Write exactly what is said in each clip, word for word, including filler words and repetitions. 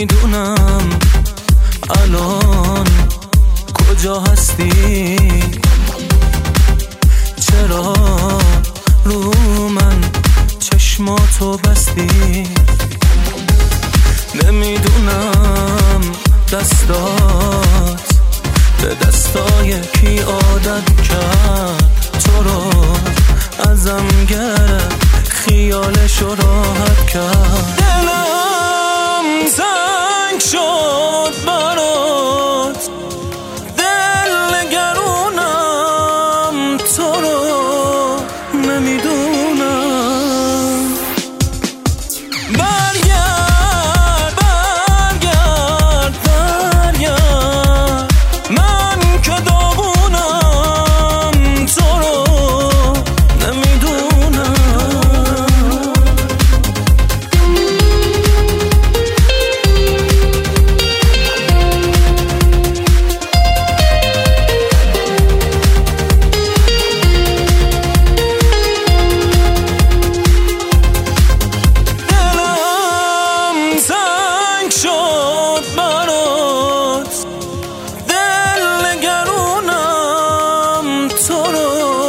نمیدونم الان کجا هستی، چرا رو من چشماتو بستی. نمیدونم دستات به دستای کی عادت کرد، تو رو ازم گرفت خیالشو راحت کرد. دلم زنگ شد برات، دل نگرونم تو رو نمیدونم. برگرد برگرد برگرد، من که داغونم تو رو نمیدونم. شد برات، دل نگرونم تو رو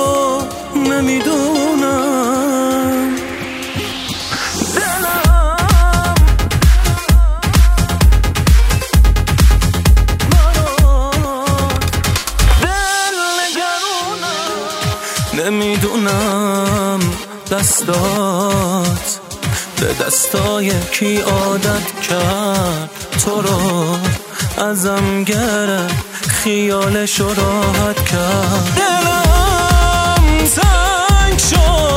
نمیدونم. دلم دل نگرونم. نمیدونم دستات به دستای کی عادت کرد، تو رو ازم گرفت خیالشو راحت کرد. دلم زنگ شد